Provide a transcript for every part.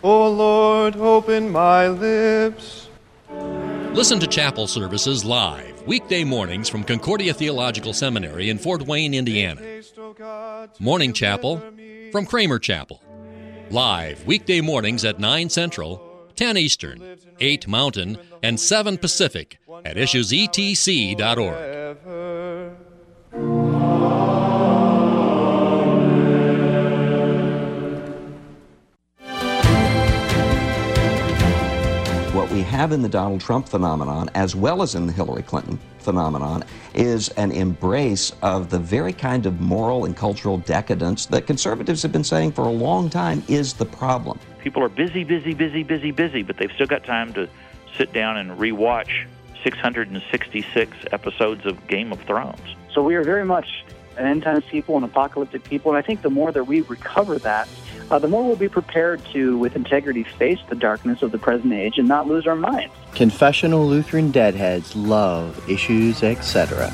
O Lord, open my lips. Listen to chapel services live, weekday mornings from Concordia Theological Seminary in Fort Wayne, Indiana. Morning Chapel from Kramer Chapel. Live, weekday mornings at 9 Central, 10 Eastern, 8 Mountain, and 7 Pacific at issuesetc.org. What we have in the Donald Trump phenomenon, as well as in the Hillary Clinton phenomenon, is an embrace of the very kind of moral and cultural decadence that conservatives have been saying for a long time is the problem. People are busy, but they've still got time to sit down and rewatch 666 episodes of Game of Thrones. So we are very much an end-times people, an apocalyptic people, and I think the more that we recover that, the more we'll be prepared to, with integrity, face the darkness of the present age and not lose our minds. Confessional Lutheran Deadheads love Issues, etc.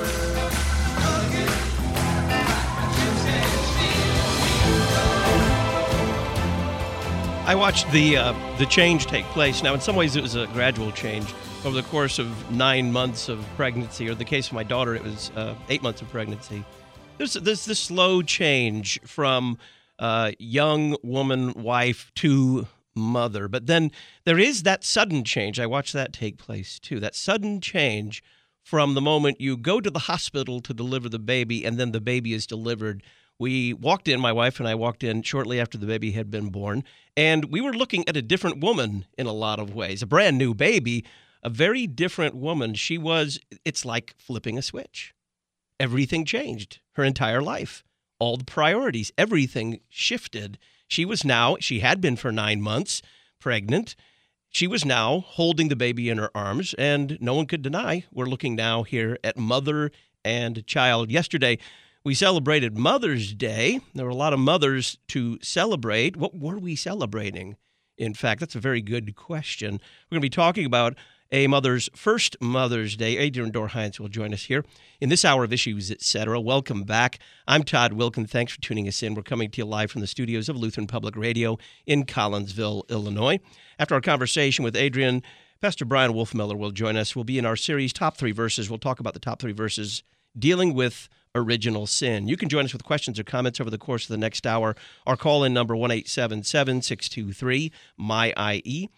I watched the change take place. Now, in some ways, it was a gradual change over the course of 9 months of pregnancy, or in the case of my daughter, it was 8 months of pregnancy. There's this slow change from young woman, wife to mother. But then there is that sudden change. I watched that take place, too. That sudden change from the moment you go to the hospital to deliver the baby and then the baby is delivered. We walked in, my wife and I walked in shortly after the baby had been born, and we were looking at a different woman in a lot of ways. A brand new baby, a very different woman. It's like flipping a switch. Everything changed, her entire life. All the priorities, everything shifted. She had been for 9 months pregnant. She was now holding the baby in her arms, and no one could deny we're looking now here at mother and child. Yesterday, we celebrated Mother's Day. There were a lot of mothers to celebrate. What were we celebrating? In fact, that's a very good question. We're going to be talking about a mother's first Mother's Day. Adrian Dorr-Heinz will join us here in this hour of Issues, Etc. Welcome back. I'm Todd Wilkin. Thanks for tuning us in. We're coming to you live from the studios of Lutheran Public Radio in Collinsville, Illinois. After our conversation with Adrian, Pastor Brian Wolfmiller will join us. We'll be in our series, Top 3 Verses. We'll talk about the top 3 verses dealing with original sin. You can join us with questions or comments over the course of the next hour. Our call-in number, 1-877-623-MY-IE,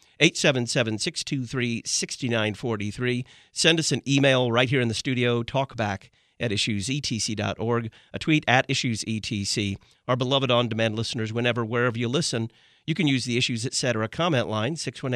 877-623-6943. Send us an email right here in the studio, talkback@issuesetc.org, a tweet @issuesetc. Our beloved on-demand listeners, wherever you listen, you can use the Issues Etc. comment line,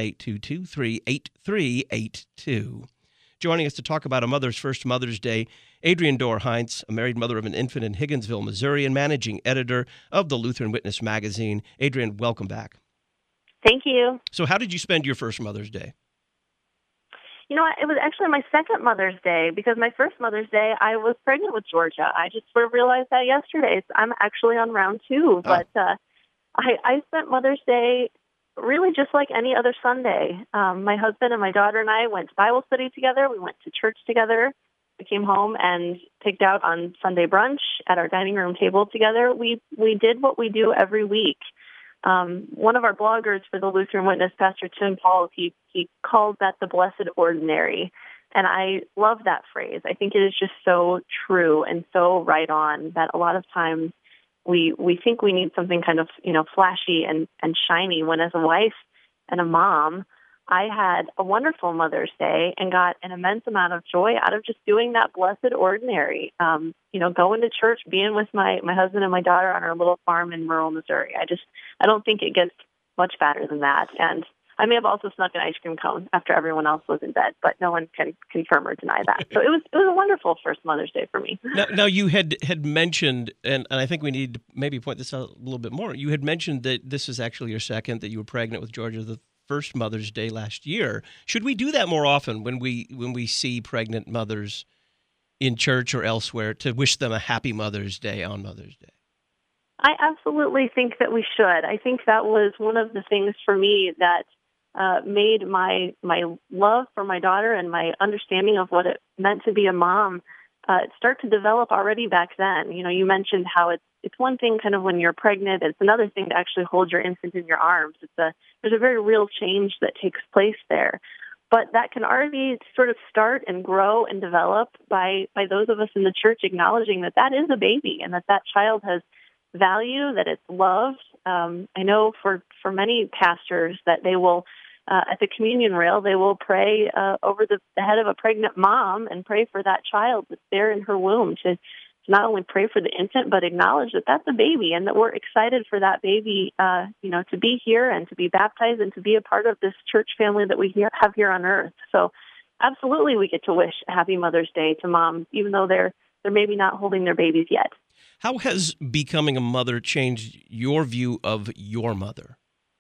618-223-8382. Joining us to talk about a mother's first Mother's Day, Adrian Dorr-Heinz, a married mother of an infant in Higginsville, Missouri, and managing editor of the Lutheran Witness magazine. Adrian, welcome back. Thank you. So how did you spend your first Mother's Day? You know, it was actually my second Mother's Day, because my first Mother's Day, I was pregnant with Georgia. I just sort of realized that yesterday. So I'm actually on round 2, but I spent Mother's Day really just like any other Sunday. My husband and my daughter and I went to Bible study together. We went to church together. We came home and picked out on Sunday brunch at our dining room table together. We did what we do every week. One of our bloggers for the Lutheran Witness, Pastor Tim Pauls, he called that the blessed ordinary. And I love that phrase. I think it is just so true and so right on that a lot of times we think we need something kind of, flashy and shiny, when as a wife and a mom, I had a wonderful Mother's Day and got an immense amount of joy out of just doing that blessed ordinary. Going to church, being with my husband and my daughter on our little farm in rural Missouri. I don't think it gets much better than that. And I may have also snuck an ice cream cone after everyone else was in bed, but no one can confirm or deny that. So it was a wonderful first Mother's Day for me. Now you had mentioned, and I think we need to maybe point this out a little bit more. You had mentioned that this is actually your second, that you were pregnant with Georgia the first Mother's Day last year. Should we do that more often when we see pregnant mothers in church or elsewhere, to wish them a happy Mother's Day on Mother's Day? I absolutely think that we should. I think that was one of the things for me that made my love for my daughter and my understanding of what it meant to be a mom start to develop already back then. You mentioned how it's one thing kind of when you're pregnant. It's another thing to actually hold your infant in your arms. There's a very real change that takes place there. But that can already sort of start and grow and develop by those of us in the church acknowledging that that is a baby and that that child has value, that it's loved. I know for many pastors that they will, at the communion rail, they will pray over the head of a pregnant mom and pray for that child that's there in her womb to not only pray for the infant, but acknowledge that that's a baby and that we're excited for that baby, to be here and to be baptized and to be a part of this church family that we have here on earth. So absolutely we get to wish a happy Mother's Day to moms, even though they're maybe not holding their babies yet. How has becoming a mother changed your view of your mother?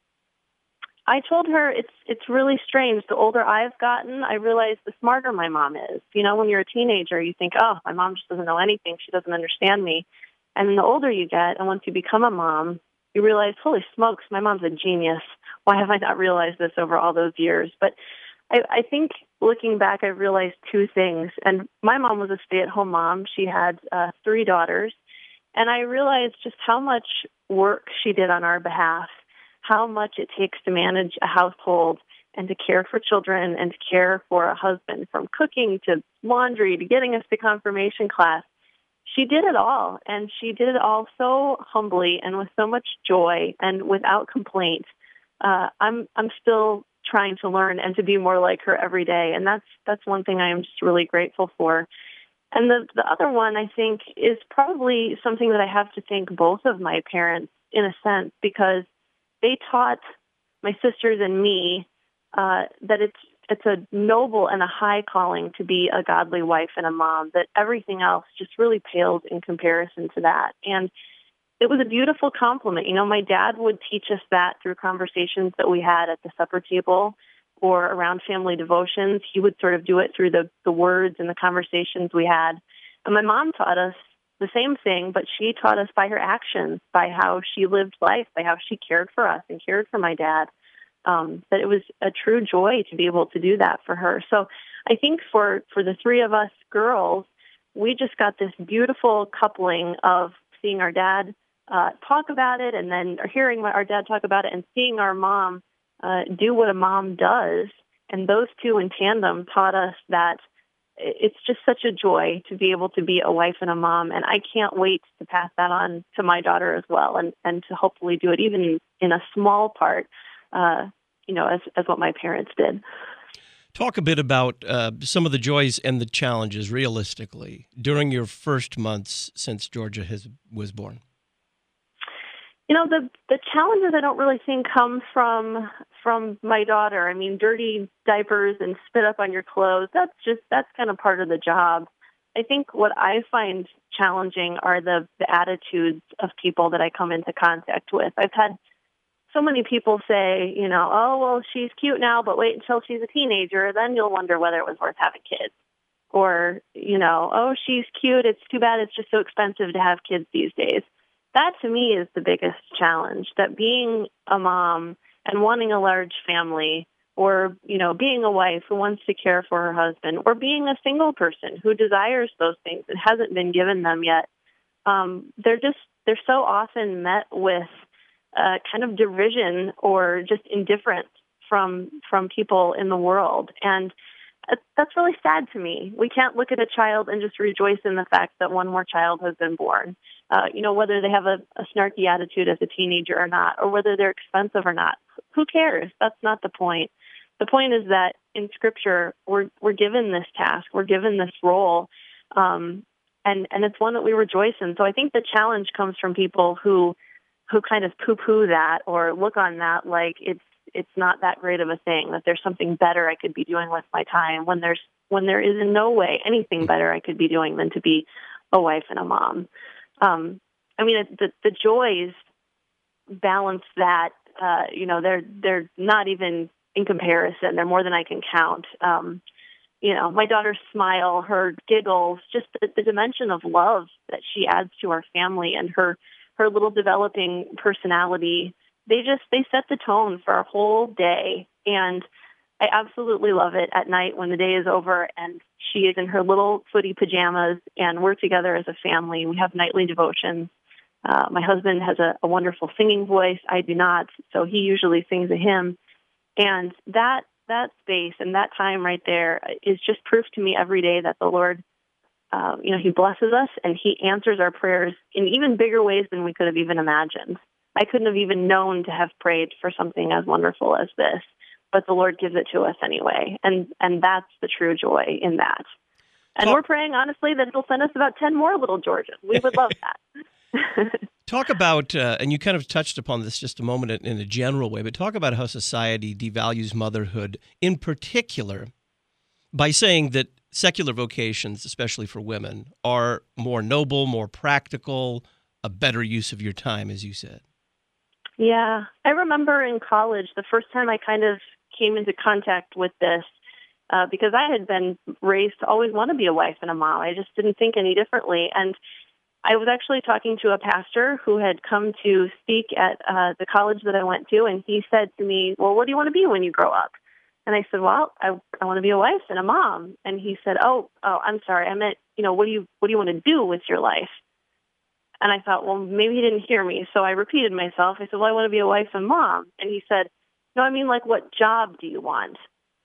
I told her it's really strange. The older I've gotten, I realize the smarter my mom is. When you're a teenager, you think, oh, my mom just doesn't know anything. She doesn't understand me. And then the older you get, and once you become a mom, you realize, holy smokes, my mom's a genius. Why have I not realized this over all those years? But I think looking back, I realized two things. And my mom was a stay-at-home mom. She had 3 daughters. And I realized just how much work she did on our behalf, how much it takes to manage a household and to care for children and to care for a husband, from cooking to laundry to getting us to confirmation class. She did it all, and she did it all so humbly and with so much joy and without complaint. I'm still trying to learn and to be more like her every day, and that's one thing I am just really grateful for. And the other one, I think, is probably something that I have to thank both of my parents in a sense, because they taught my sisters and me that it's a noble and a high calling to be a godly wife and a mom, that everything else just really pales in comparison to that. And it was a beautiful compliment. My dad would teach us that through conversations that we had at the supper table or around family devotions. He would sort of do it through the words and the conversations we had. And my mom taught us the same thing, but she taught us by her actions, by how she lived life, by how she cared for us and cared for my dad, that it was a true joy to be able to do that for her. So I think for the 3 of us girls, we just got this beautiful coupling of seeing our dad talk about it, and then hearing our dad talk about it, and seeing our mom do what a mom does. And those two in tandem taught us that it's just such a joy to be able to be a wife and a mom. And I can't wait to pass that on to my daughter as well, and to hopefully do it even in a small part, as what my parents did. Talk a bit about some of the joys and the challenges, realistically, during your first months since Georgia was born. The challenges I don't really think come from my daughter. I mean, dirty diapers and spit up on your clothes, that's kind of part of the job. I think what I find challenging are the attitudes of people that I come into contact with. I've had so many people say, oh, well, she's cute now, but wait until she's a teenager, then you'll wonder whether it was worth having kids. Or, oh, she's cute, it's too bad it's just so expensive to have kids these days. That, to me, is the biggest challenge, that being a mom and wanting a large family, or, being a wife who wants to care for her husband, or being a single person who desires those things and hasn't been given them yet, they're so often met with kind of derision or just indifference from people in the world. And that's really sad to me. We can't look at a child and just rejoice in the fact that one more child has been born. Whether they have a snarky attitude as a teenager or not, or whether they're expensive or not. Who cares? That's not the point. The point is that in Scripture, we're given this task, we're given this role, and it's one that we rejoice in. So I think the challenge comes from people who kind of poo-poo that or look on that like it's not that great of a thing, that there's something better I could be doing with my time, when there is in no way anything better I could be doing than to be a wife and a mom. The joys balance that. They're not even in comparison. They're more than I can count. My daughter's smile, her giggles, just the dimension of love that she adds to our family, and her little developing personality. They set the tone for our whole day. And I absolutely love it at night when the day is over and she is in her little footy pajamas and we're together as a family. We have nightly devotions. My husband has a wonderful singing voice. I do not, so he usually sings a hymn. And that space and that time right there is just proof to me every day that the Lord, He blesses us and He answers our prayers in even bigger ways than we could have even imagined. I couldn't have even known to have prayed for something as wonderful as this, but the Lord gives it to us anyway, and that's the true joy in that. And we're praying, honestly, that it'll send us about 10 more little Georges. We would love that. Talk about, and you kind of touched upon this just a moment in a general way, but talk about how society devalues motherhood, in particular, by saying that secular vocations, especially for women, are more noble, more practical, a better use of your time, as you said. Yeah. I remember in college, the first time I kind of came into contact with this, because I had been raised to always want to be a wife and a mom. I just didn't think any differently. And I was actually talking to a pastor who had come to speak at the college that I went to, and he said to me, well, what do you want to be when you grow up? And I said, well, I want to be a wife and a mom. And he said, oh, I'm sorry. I meant, what do you want to do with your life? And I thought, well, maybe he didn't hear me. So I repeated myself. I said, well, I want to be a wife and mom. And he said, no, I mean, like, what job do you want?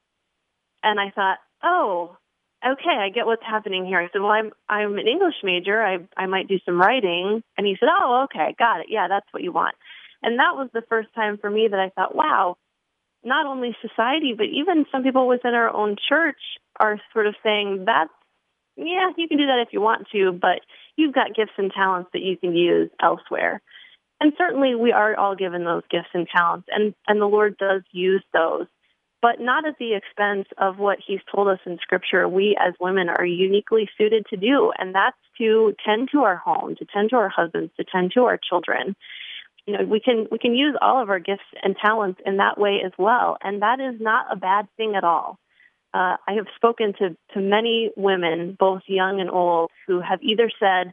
And I thought, oh, okay, I get what's happening here. I said, well, I'm an English major. I might do some writing. And he said, oh, okay, got it. Yeah, that's what you want. And that was the first time for me that I thought, wow, not only society, but even some people within our own church are sort of saying yeah, you can do that if you want to, but you've got gifts and talents that you can use elsewhere. And certainly we are all given those gifts and talents, and the Lord does use those, but not at the expense of what He's told us in Scripture we as women are uniquely suited to do, and that's to tend to our home, to tend to our husbands, to tend to our children. We can use all of our gifts and talents in that way as well, and that is not a bad thing at all. I have spoken to many women, both young and old, who have either said,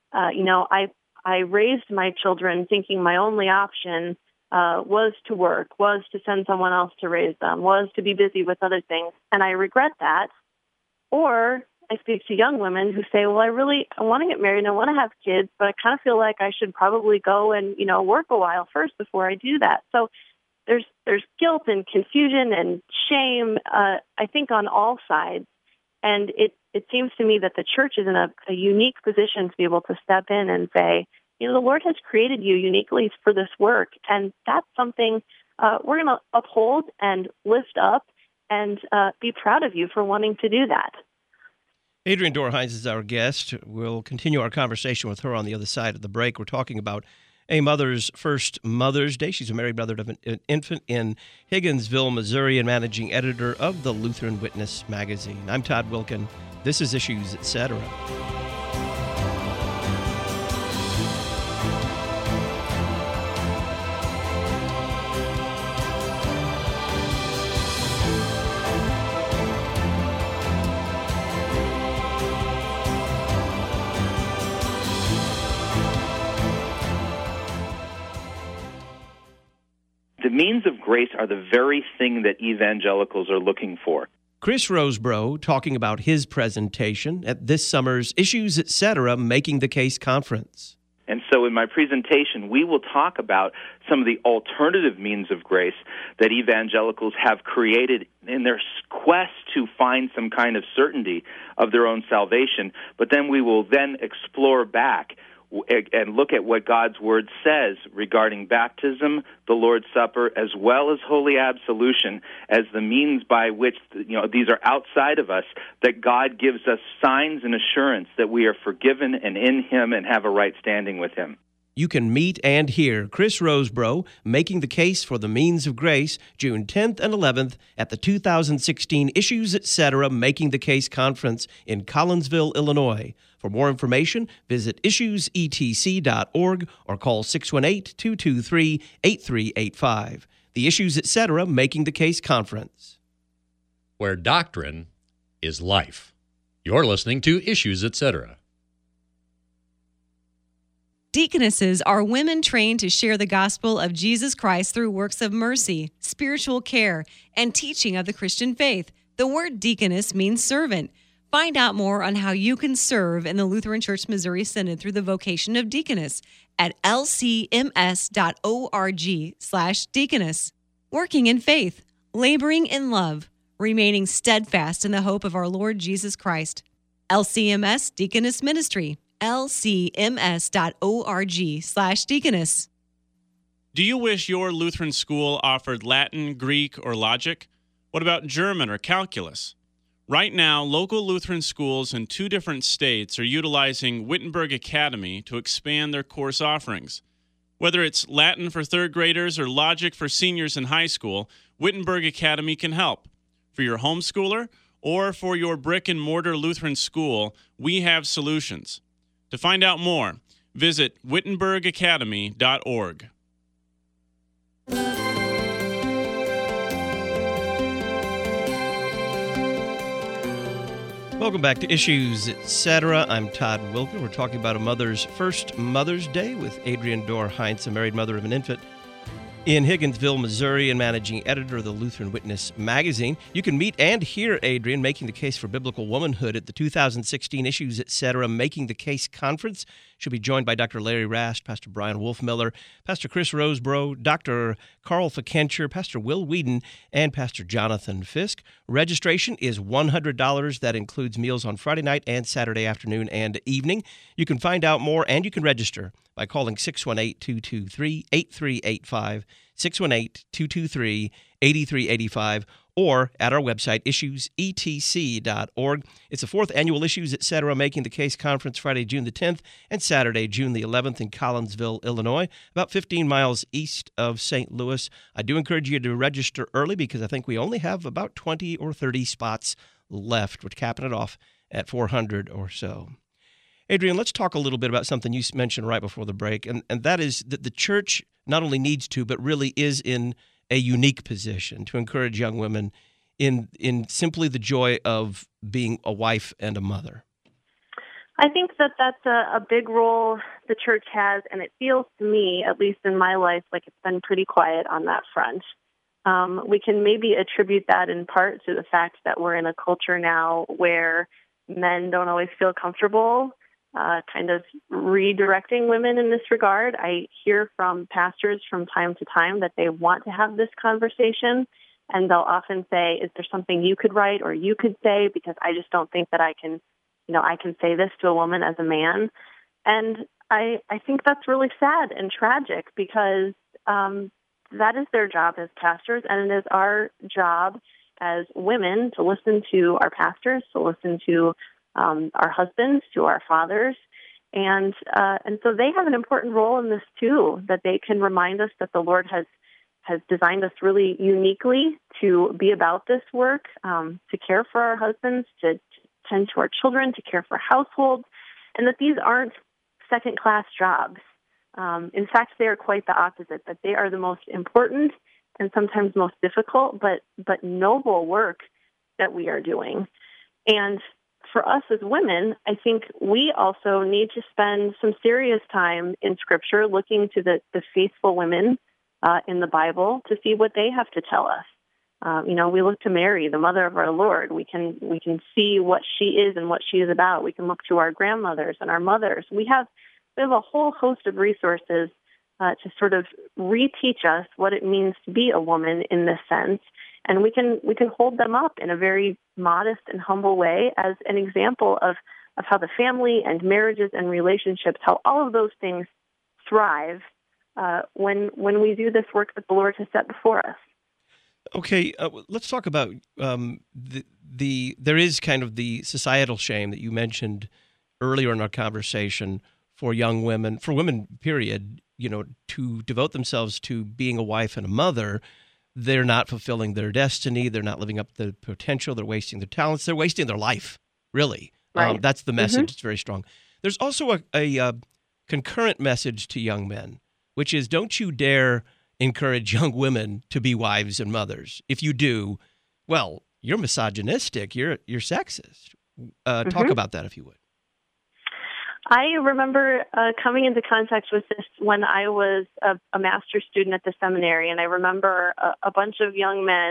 I raised my children thinking my only option was to work, was to send someone else to raise them, was to be busy with other things, and I regret that. Or I speak to young women who say, well, I want to get married and I want to have kids, but I kind of feel like I should probably go and, work a while first before I do that. So there's guilt and confusion and shame, I think, on all sides. And it seems to me that the church is in a unique position to be able to step in and say, the Lord has created you uniquely for this work. And that's something we're going to uphold and lift up and be proud of you for wanting to do that. Adrienne Dorr-Hines is our guest. We'll continue our conversation with her on the other side of the break. We're talking about a mother's first Mother's Day. She's a married mother of an infant in Higginsville, Missouri, and managing editor of the Lutheran Witness magazine. I'm Todd Wilken. This is Issues, Etc. The means of grace are the very thing that evangelicals are looking for. Chris Rosebrough talking about his presentation at this summer's Issues, Etc. Making the Case conference. And so in my presentation, we will talk about some of the alternative means of grace that evangelicals have created in their quest to find some kind of certainty of their own salvation. But then we will then explore back and look at what God's Word says regarding baptism, the Lord's Supper, as well as holy absolution as the means by which, these are outside of us, that God gives us signs and assurance that we are forgiven and in Him and have a right standing with Him. You can meet and hear Chris Rosebrough making the case for the means of grace June 10th and 11th at the 2016 Issues, Etc. Making the Case conference in Collinsville, Illinois. For more information, visit issuesetc.org or call 618-223-8385. The Issues, Etc. Making the Case conference. Where doctrine is life. You're listening to Issues, Etc. Deaconesses are women trained to share the gospel of Jesus Christ through works of mercy, spiritual care, and teaching of the Christian faith. The word deaconess means servant. Find out more on how you can serve in the Lutheran Church Missouri Synod through the vocation of deaconess at lcms.org/deaconess. Working in faith, laboring in love, remaining steadfast in the hope of our Lord Jesus Christ. LCMS Deaconess Ministry, lcms.org/deaconess. Do you wish your Lutheran school offered Latin, Greek, or logic? What about German or calculus? Right now, local Lutheran schools in 2 different states are utilizing Wittenberg Academy to expand their course offerings. Whether it's Latin for 3rd graders or logic for seniors in high school, Wittenberg Academy can help. For your homeschooler or for your brick-and-mortar Lutheran school, we have solutions. To find out more, visit wittenbergacademy.org. Welcome back to Issues, Etc. I'm Todd Wilker. We're talking about a mother's first Mother's Day with Adrienne Dorr Heinz, a married mother of an infant in Higginsville, Missouri, and managing editor of the Lutheran Witness magazine. You can meet and hear Adrienne making the case for biblical womanhood at the 2016 Issues, Etc. Making the Case Conference. She'll be joined by Dr. Larry Rast, Pastor Brian Wolfmiller, Pastor Chris Rosebrough, Dr. Carl Fickencher, Pastor Will Whedon, and Pastor Jonathan Fisk. Registration is $100. That includes meals on Friday night and Saturday afternoon and evening. You can find out more and you can register by calling 618-223-8385, 618-223-8385, or at our website, issuesetc.org. It's the 4th annual Issues, Etc. Making the Case Conference, Friday, June the 10th, and Saturday, June the 11th in Collinsville, Illinois, about 15 miles east of St. Louis. I do encourage you to register early because I think we only have about 20 or 30 spots left. We're capping it off at 400 or so. Adrienne, let's talk a little bit about something you mentioned right before the break, and that is that the church not only needs to, but really is in a unique position to encourage young women in simply the joy of being a wife and a mother. I think that that's a big role the church has, and it feels to me, at least in my life, like it's been pretty quiet on that front. We can maybe attribute that in part to the fact that we're in a culture now where men don't always feel comfortable kind of redirecting women in this regard. I hear from pastors from time to time that they want to have this conversation, and they'll often say, is there something you could write or you could say, because I just don't think that I can say this to a woman as a man. And I think that's really sad and tragic because that is their job as pastors, and it is our job as women to listen to our pastors, to listen to our husbands, to our fathers, and so they have an important role in this too. That they can remind us that the Lord has designed us really uniquely to be about this work, to care for our husbands, to tend to our children, to care for households, and that these aren't second-class jobs. In fact, they are quite the opposite. That they are the most important and sometimes most difficult, but noble work that we are doing, and for us as women, I think we also need to spend some serious time in Scripture looking to the faithful women in the Bible to see what they have to tell us. We look to Mary, the mother of our Lord. We can see what she is and what she is about. We can look to our grandmothers and our mothers. We have a whole host of resources to sort of reteach us what it means to be a woman in this sense. And we can hold them up in a very modest and humble way as an example of how the family and marriages and relationships, how all of those things thrive when we do this work that the Lord has set before us. Okay, let's talk about there is kind of the societal shame that you mentioned earlier in our conversation for young women, for women, period, to devote themselves to being a wife and a mother. They're not fulfilling their destiny. They're not living up to their potential. They're wasting their talents. They're wasting their life, really. Right. That's the message. It's very strong. There's also a concurrent message to young men, which is don't you dare encourage young women to be wives and mothers. If you do, well, you're misogynistic. You're sexist. Talk about that, if you would. I remember coming into contact with this when I was a master's student at the seminary, and I remember a bunch of young men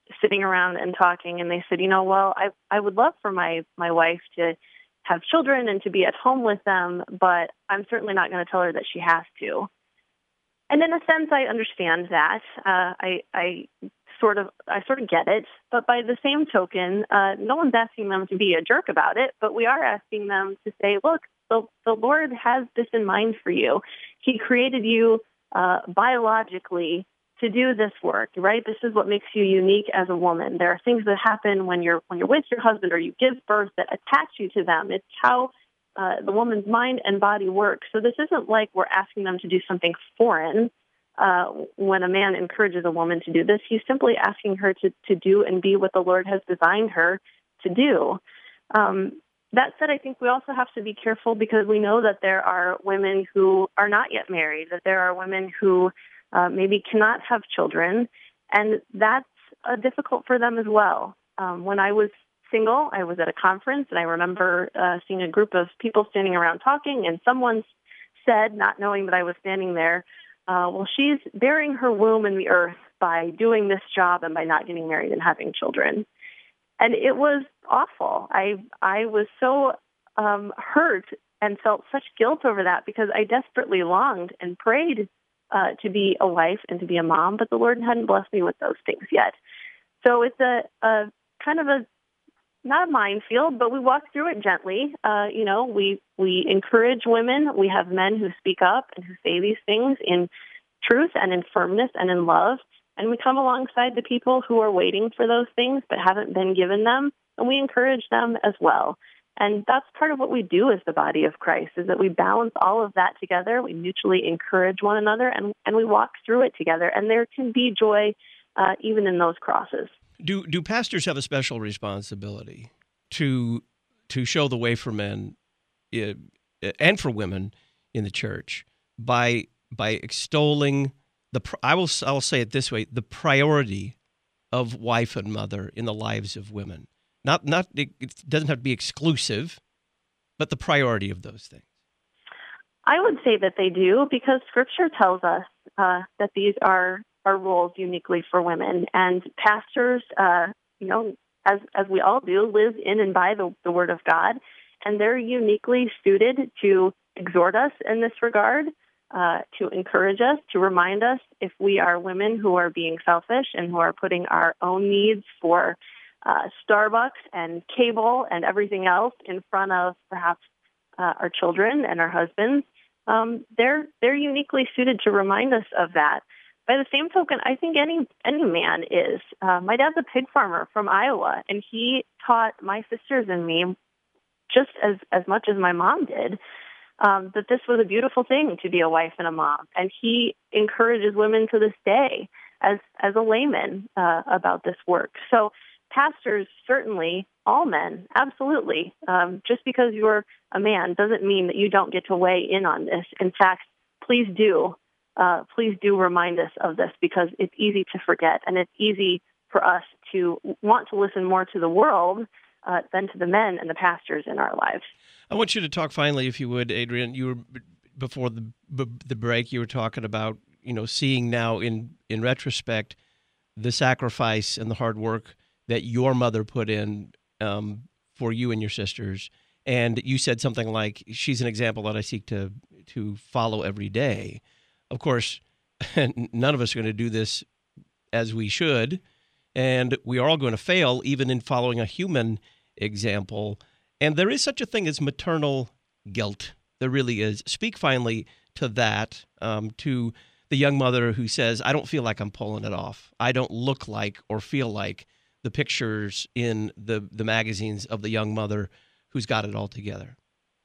sitting around and talking, and they said, well, I would love for my wife to have children and to be at home with them, but I'm certainly not going to tell her that she has to. And in a sense, I understand that. I sort of get it. But by the same token, no one's asking them to be a jerk about it, but we are asking them to say, look, the Lord has this in mind for you. He created you biologically to do this work, right? This is what makes you unique as a woman. There are things that happen when you're with your husband or you give birth that attach you to them. It's how the woman's mind and body work. So this isn't like we're asking them to do something foreign. When a man encourages a woman to do this, he's simply asking her to do and be what the Lord has designed her to do. That said, I think we also have to be careful because we know that there are women who are not yet married, that there are women who maybe cannot have children, and that's difficult for them as well. When I was single, I was at a conference, and I remember seeing a group of people standing around talking, and someone said, not knowing that I was standing there, well, she's burying her womb in the earth by doing this job and by not getting married and having children. And it was awful. I was so hurt and felt such guilt over that because I desperately longed and prayed to be a wife and to be a mom, but the Lord hadn't blessed me with those things yet. So it's a kind of not a minefield, but we walk through it gently. We encourage women. We have men who speak up and who say these things in truth and in firmness and in love. And we come alongside the people who are waiting for those things but haven't been given them, and we encourage them as well. And that's part of what we do as the body of Christ, is that we balance all of that together. We mutually encourage one another, and we walk through it together. And there can be joy even in those crosses. Do pastors have a special responsibility to show the way for men and for women in the church by extolling I will say it this way: the priority of wife and mother in the lives of women? It doesn't have to be exclusive, but the priority of those things. I would say that they do, because Scripture tells us that these are roles uniquely for women, and pastors, as we all do, live in and by the Word of God, and they're uniquely suited to exhort us in this regard, to encourage us, to remind us if we are women who are being selfish and who are putting our own needs for Starbucks and cable and everything else in front of perhaps our children and our husbands. They're uniquely suited to remind us of that. By the same token, I think any man is. My dad's a pig farmer from Iowa, and he taught my sisters and me, just as much as my mom did, that this was a beautiful thing to be a wife and a mom. And he encourages women to this day as a layman about this work. So pastors, certainly, all men, absolutely. Just because you're a man doesn't mean that you don't get to weigh in on this. In fact, please do remind us of this, because it's easy to forget, and it's easy for us to want to listen more to the world than to the men and the pastors in our lives. I want you to talk finally, if you would, Adrienne. You were, before the break, you were talking about, seeing now in retrospect the sacrifice and the hard work that your mother put in for you and your sisters. And you said something like, she's an example that I seek to follow every day. Of course, none of us are going to do this as we should, and we are all going to fail, even in following a human example. And there is such a thing as maternal guilt. There really is. Speak finally to that, to the young mother who says, I don't feel like I'm pulling it off. I don't look like or feel like the pictures in the magazines of the young mother who's got it all together.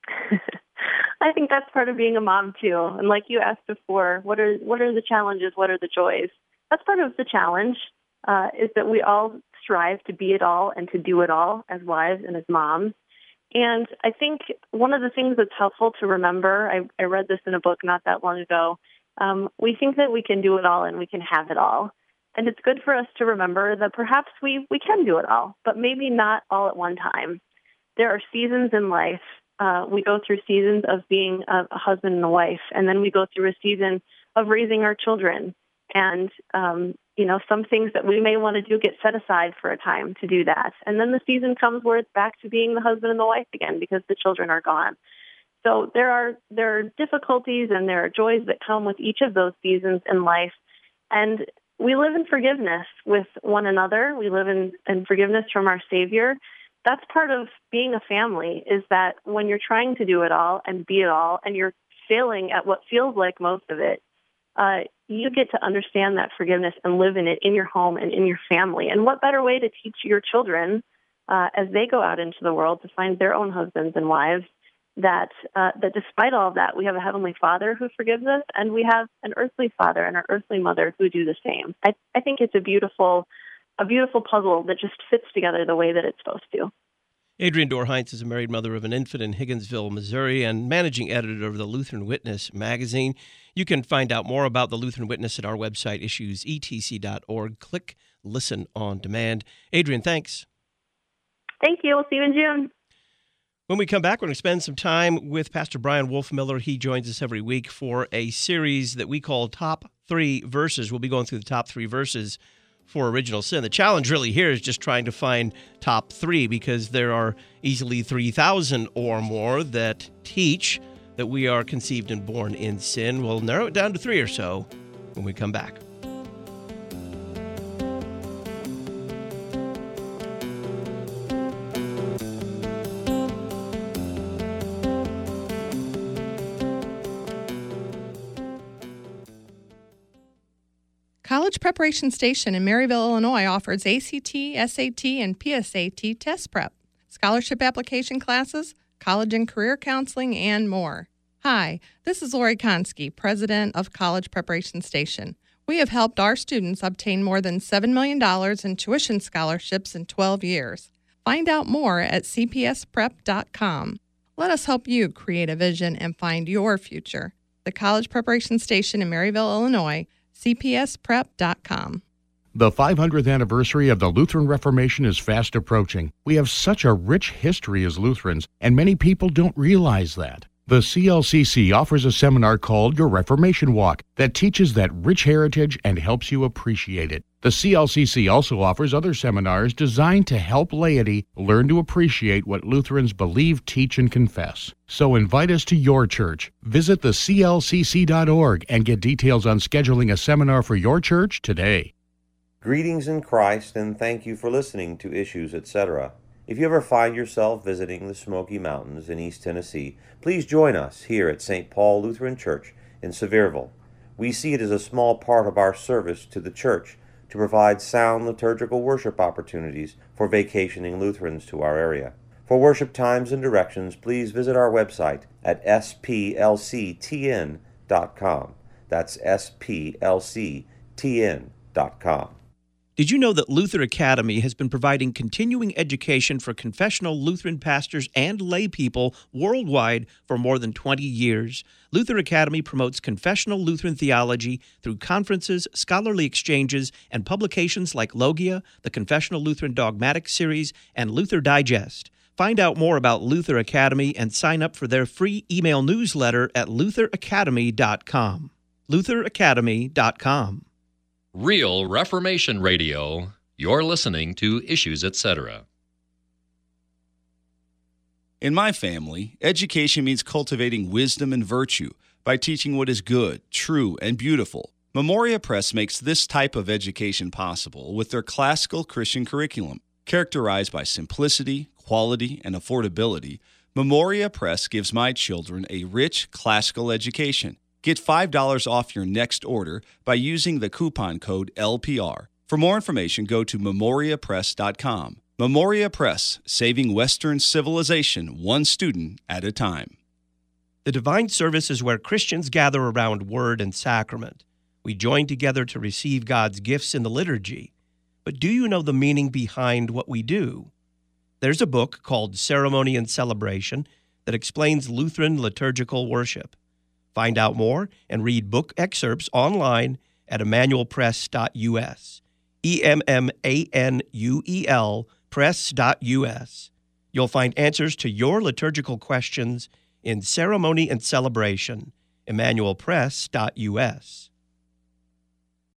I think that's part of being a mom too. And like you asked before, what are the challenges? What are the joys? That's part of the challenge, is that we all strive to be it all and to do it all as wives and as moms. And I think one of the things that's helpful to remember, I read this in a book not that long ago, we think that we can do it all and we can have it all. And it's good for us to remember that perhaps we can do it all, but maybe not all at one time. There are seasons in life. We go through seasons of being a husband and a wife, and then we go through a season of raising our children. And, some things that we may want to do get set aside for a time to do that. And then the season comes where it's back to being the husband and the wife again because the children are gone. So there are difficulties and there are joys that come with each of those seasons in life. And we live in forgiveness with one another. We live in forgiveness from our Savior. That's part of being a family, is that when you're trying to do it all and be it all and you're failing at what feels like most of it, you get to understand that forgiveness and live in it in your home and in your family. And what better way to teach your children as they go out into the world to find their own husbands and wives that despite all of that, we have a Heavenly Father who forgives us, and we have an earthly father and an earthly mother who do the same. I think it's a beautiful puzzle that just fits together the way that it's supposed to. Adrienne Dorr-Heinz is a married mother of an infant in Higginsville, Missouri, and managing editor of the Lutheran Witness magazine. You can find out more about the Lutheran Witness at our website, issuesetc.org. Click Listen on Demand. Adrienne, thanks. Thank you. We'll see you in June. When we come back, we're going to spend some time with Pastor Brian Wolfmiller. He joins us every week for a series that we call Top 3 Verses. We'll be going through the top 3 verses for original sin. The challenge really here is just trying to find top 3 because there are easily 3,000 or more that teach that we are conceived and born in sin. We'll narrow it down to 3 or so when we come back. College Preparation Station in Maryville, Illinois offers ACT, SAT, and PSAT test prep, scholarship application classes, college and career counseling, and more. Hi, this is Lori Konski, president of College Preparation Station. We have helped our students obtain more than $7 million in tuition scholarships in 12 years. Find out more at cpsprep.com. Let us help you create a vision and find your future. The College Preparation Station in Maryville, Illinois, cpsprep.com. The 500th anniversary of the Lutheran Reformation is fast approaching. We have such a rich history as Lutherans, and many people don't realize that. The CLCC offers a seminar called Your Reformation Walk that teaches that rich heritage and helps you appreciate it. The CLCC also offers other seminars designed to help laity learn to appreciate what Lutherans believe, teach, and confess. So invite us to your church. Visit theclcc.org and get details on scheduling a seminar for your church today. Greetings in Christ, and thank you for listening to Issues, etc. If you ever find yourself visiting the Smoky Mountains in East Tennessee, please join us here at St. Paul Lutheran Church in Sevierville. We see it as a small part of our service to the church to provide sound liturgical worship opportunities for vacationing Lutherans to our area. For worship times and directions, please visit our website at splctn.com. That's splctn.com. Did you know that Luther Academy has been providing continuing education for confessional Lutheran pastors and lay people worldwide for more than 20 years? Luther Academy promotes confessional Lutheran theology through conferences, scholarly exchanges, and publications like Logia, the Confessional Lutheran Dogmatic Series, and Luther Digest. Find out more about Luther Academy and sign up for their free email newsletter at lutheracademy.com. lutheracademy.com. Real Reformation Radio. You're listening to Issues, etc. In my family, education means cultivating wisdom and virtue by teaching what is good, true, and beautiful. Memoria Press makes this type of education possible with their classical Christian curriculum. Characterized by simplicity, quality, and affordability, Memoria Press gives my children a rich classical education. Get $5 off your next order by using the coupon code LPR. For more information, go to memoriapress.com. Memoria Press, saving Western civilization one student at a time. The divine service is where Christians gather around word and sacrament. We join together to receive God's gifts in the liturgy. But do you know the meaning behind what we do? There's a book called Ceremony and Celebration that explains Lutheran liturgical worship. Find out more and read book excerpts online at emmanuelpress.us. EMMANUEL press.us. You'll find answers to your liturgical questions in Ceremony and Celebration, emmanuelpress.us.